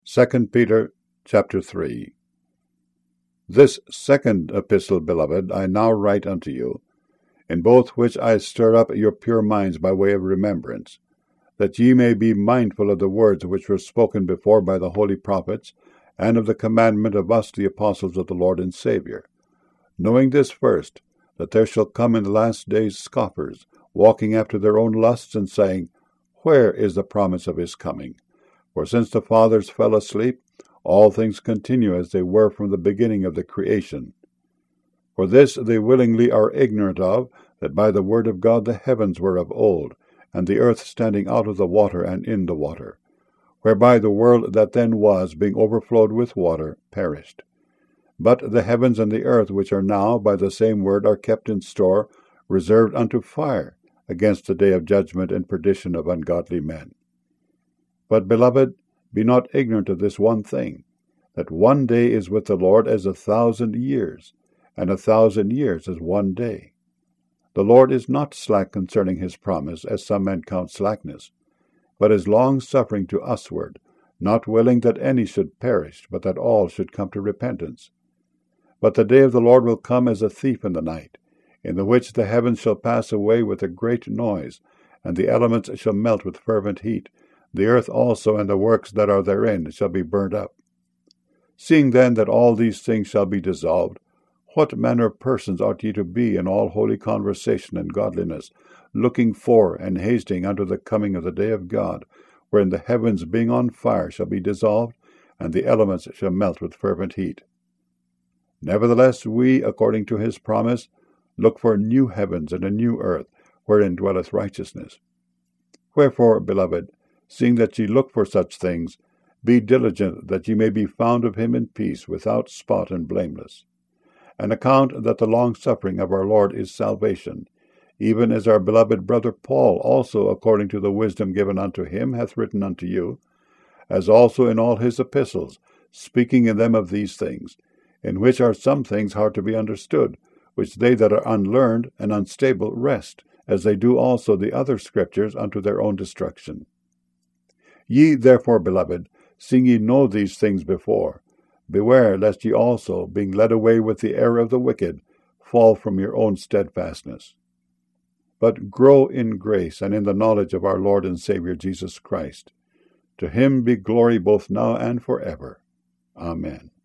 2 Peter chapter 3. This second epistle, beloved, I now write unto you, in both which I stir up your pure minds by way of remembrance, that ye may be mindful of the words which were spoken before by the holy prophets, and of the commandment of us the apostles of the Lord and Saviour, knowing this first, that there shall come in the last days scoffers, walking after their own lusts, and saying, Where is the promise of his coming? For since the fathers fell asleep, all things continue as they were from the beginning of the creation. For this they willingly are ignorant of, that by the word of God the heavens were of old, and the earth standing out of the water and in the water, whereby the world that then was, being overflowed with water, perished. But the heavens and the earth, which are now by the same word, are kept in store, reserved unto fire, against the day of judgment and perdition of ungodly men. But, beloved, be not ignorant of this one thing, that one day is with the Lord as 1,000 years, and 1,000 years as one day. The Lord is not slack concerning his promise, as some men count slackness, but is long-suffering to usward, not willing that any should perish, but that all should come to repentance. But the day of the Lord will come as a thief in the night, in the which the heavens shall pass away with a great noise, and the elements shall melt with fervent heat. The earth also and the works that are therein shall be burnt up. Seeing then that all these things shall be dissolved, what manner of persons ought ye to be in all holy conversation and godliness, looking for and hasting unto the coming of the day of God, wherein the heavens being on fire shall be dissolved, and the elements shall melt with fervent heat? Nevertheless we, according to his promise, look for new heavens and a new earth, wherein dwelleth righteousness. Wherefore, beloved, seeing that ye look for such things, be diligent that ye may be found of him in peace, without spot and blameless. And account that the long-suffering of our Lord is salvation, even as our beloved brother Paul also, according to the wisdom given unto him, hath written unto you, as also in all his epistles, speaking in them of these things, in which are some things hard to be understood, which they that are unlearned and unstable wrest, as they do also the other scriptures unto their own destruction. Ye therefore, beloved, seeing ye know these things before, beware lest ye also, being led away with the error of the wicked, fall from your own steadfastness. But grow in grace and in the knowledge of our Lord and Saviour Jesus Christ. To him be glory both now and forever. Amen.